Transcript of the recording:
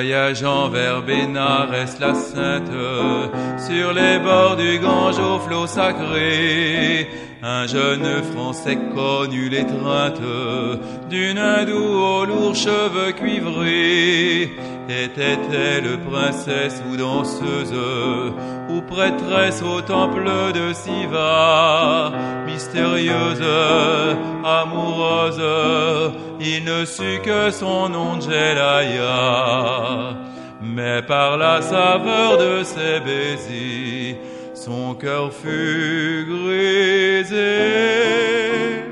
Voyageant vers Bénarès la Sainte, sur les bords du Gange au flot sacré, un jeune Français connut l'étreinte d'une hindoue aux lourds cheveux cuivrés. Était-elle princesse ou danseuse, ou prêtresse au temple de Siva? Mystérieuse, amoureuse, il ne sut que son nom de Jelaya. Mais par la saveur de ses baisers, son cœur fut grisé.